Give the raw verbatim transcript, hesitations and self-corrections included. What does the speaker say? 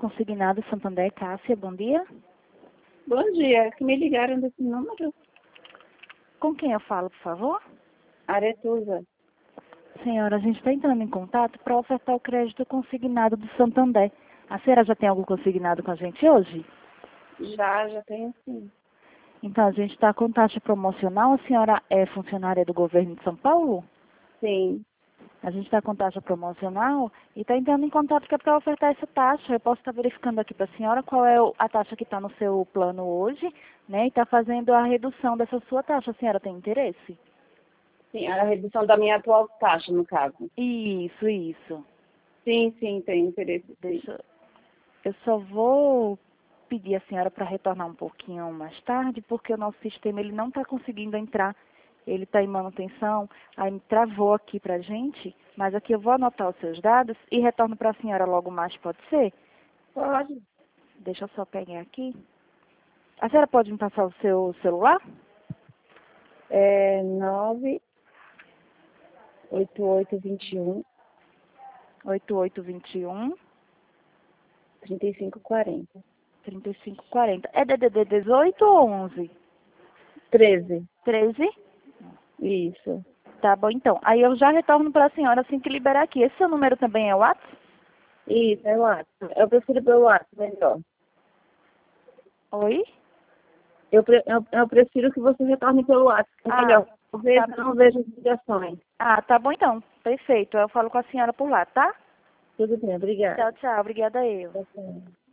Consignado Santander, Cássia, bom dia. Bom dia, que me ligaram desse número. Com quem eu falo, por favor? Aretusa. Senhora, a gente está entrando em contato para ofertar o crédito consignado do Santander. A senhora já tem algum consignado com a gente hoje? Já, já tenho sim. Então, a gente está com taxa promocional. A senhora é funcionária do governo de São Paulo? Sim. A gente está com taxa promocional e está entrando em contato que é para ofertar essa taxa. Eu posso estar verificando aqui para a senhora qual é a taxa que está no seu plano hoje, né? E está fazendo a redução dessa sua taxa. A senhora tem interesse? Sim, a redução da minha atual taxa, no caso. Isso, isso. Sim, sim, tenho interesse. Sim. Deixa, eu só vou pedir a senhora para retornar um pouquinho mais tarde, porque o nosso sistema ele não está conseguindo entrar. Ele está em manutenção, aí travou aqui para a gente, mas aqui eu vou anotar os seus dados e retorno para a senhora logo mais, pode ser? Pode. Deixa eu só pegar aqui. A senhora pode me passar o seu celular? É nove oito oito dois um, oito oito dois um, trinta e cinco quarenta. trinta e cinco quarenta. É D D D dezoito ou onze? treze. treze? Isso. Tá bom, então. Aí eu já retorno para a senhora assim que liberar aqui. Esse seu número também é o WhatsApp? Isso, é o WhatsApp. Eu prefiro pelo WhatsApp, melhor. Oi? Eu, pre- eu, eu prefiro que você retorne pelo WhatsApp, é Ah, melhor. Às vezes tá. eu não vejo as ligações. Ah, tá bom então. Perfeito. Eu falo com a senhora por lá, tá? Tudo bem, obrigada. Tchau, tchau. Obrigada eu. Tchau, tchau.